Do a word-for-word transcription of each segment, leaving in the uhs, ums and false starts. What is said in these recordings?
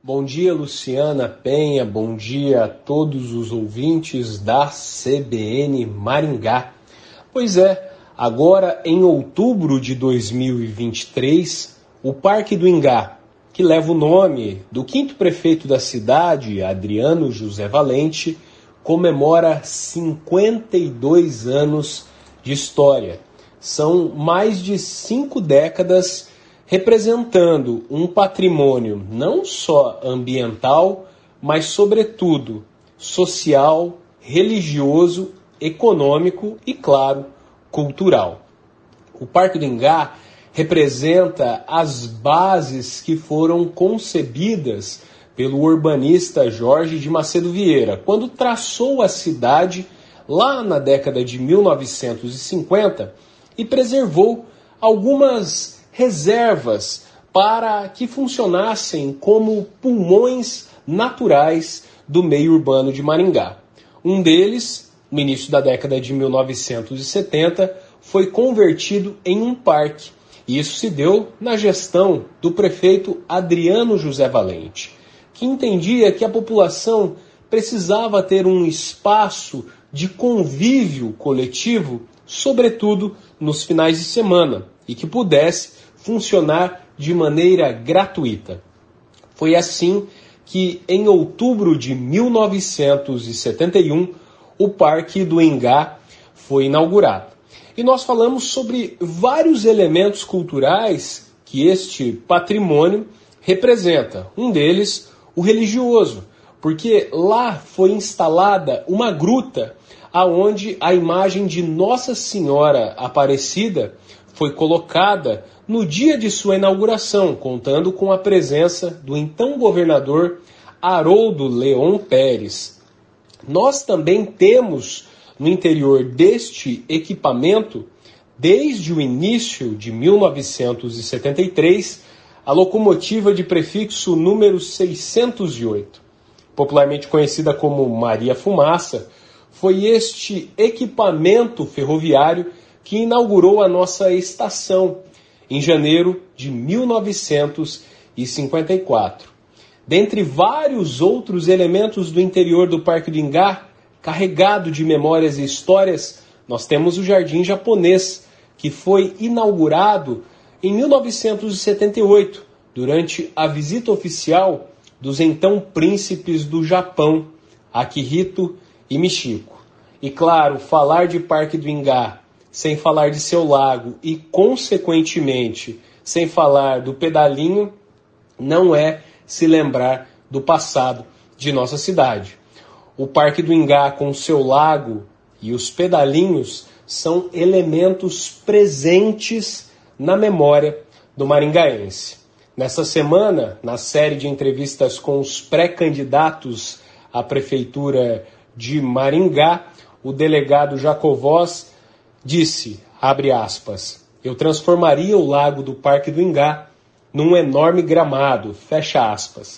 Bom dia, Luciana Penha, bom dia a todos os ouvintes da C B N Maringá. Pois é, agora em outubro de dois mil e vinte e três, o Parque do Ingá, que leva o nome do quinto prefeito da cidade, Adriano José Valente, comemora cinquenta e dois anos de história. São mais de cinco décadas representando um patrimônio não só ambiental, mas, sobretudo, social, religioso, econômico e, claro, cultural. O Parque do Ingá representa as bases que foram concebidas pelo urbanista Jorge de Macedo Vieira, quando traçou a cidade lá na década de mil novecentos e cinquenta e preservou algumas reservas para que funcionassem como pulmões naturais do meio urbano de Maringá. Um deles, no início da década de mil novecentos e setenta, foi convertido em um parque. E isso se deu na gestão do prefeito Adriano José Valente, que entendia que a população precisava ter um espaço de convívio coletivo, sobretudo nos finais de semana, e que pudesse funcionar de maneira gratuita. Foi assim que, em outubro de mil novecentos e setenta e um, o Parque do Ingá foi inaugurado. E nós falamos sobre vários elementos culturais que este patrimônio representa. Um deles, o religioso, porque lá foi instalada uma gruta aonde a imagem de Nossa Senhora Aparecida foi colocada no dia de sua inauguração, contando com a presença do então governador Haroldo Leon Pérez. Nós também temos no interior deste equipamento, desde o início de mil novecentos e setenta e três, a locomotiva de prefixo número seiscentos e oito. Popularmente conhecida como Maria Fumaça, foi este equipamento ferroviário que inaugurou a nossa estação em janeiro de mil novecentos e cinquenta e quatro. Dentre vários outros elementos do interior do Parque do Ingá, carregado de memórias e histórias, nós temos o Jardim Japonês, que foi inaugurado em mil novecentos e setenta e oito, durante a visita oficial dos então príncipes do Japão, Akihito e Michiko. E claro, falar de Parque do Ingá sem falar de seu lago e, consequentemente, sem falar do pedalinho, não é se lembrar do passado de nossa cidade. O Parque do Ingá, com seu lago e os pedalinhos, são elementos presentes na memória do maringaense. Nesta semana, na série de entrevistas com os pré-candidatos à Prefeitura de Maringá, o delegado Jacovós disse, abre aspas, eu transformaria o lago do Parque do Ingá num enorme gramado, fecha aspas.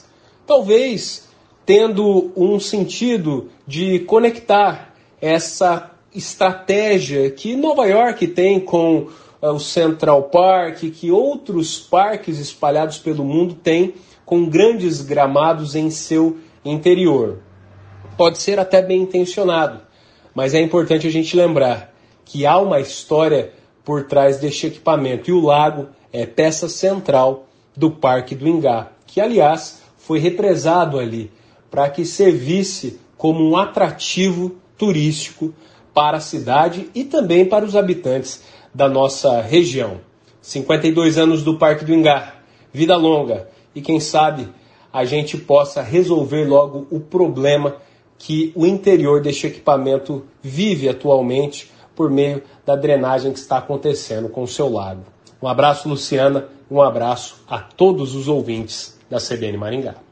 Talvez tendo um sentido de conectar essa estratégia que Nova York tem com uh, o Central Park, que outros parques espalhados pelo mundo têm com grandes gramados em seu interior. Pode ser até bem intencionado, mas é importante a gente lembrar que há uma história por trás deste equipamento. E o lago é peça central do Parque do Ingá, que, aliás, foi represado ali para que servisse como um atrativo turístico para a cidade e também para os habitantes da nossa região. cinquenta e dois anos do Parque do Ingá, vida longa, e quem sabe a gente possa resolver logo o problema que o interior deste equipamento vive atualmente por meio da drenagem que está acontecendo com o seu lago. Um abraço, Luciana, e um abraço a todos os ouvintes da C B N Maringá.